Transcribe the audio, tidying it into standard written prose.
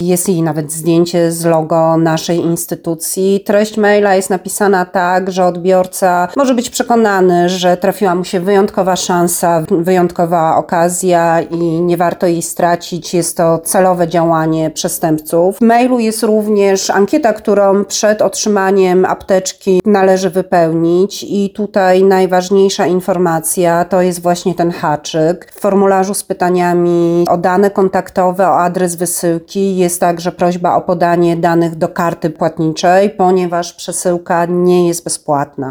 Jest jej nawet zdjęcie z logo naszej instytucji. Treść maila jest napisana tak, że odbiorca może być przekonany, że trafiła mu się wyjątkowa szansa, wyjątkowa okazja i nie warto jej stracić. Jest to celowe działanie przestępców. W mailu jest również ankieta, którą przed otrzymaniem apteczki należy wypełnić i tutaj najważniejsza informacja to jest właśnie ten haczyk. W formularzu z pytaniami o dane kontaktowe, o adres wysyłki jest także prośba o podanie danych do karty płatniczej, ponieważ przesyłka nie jest bezpłatna.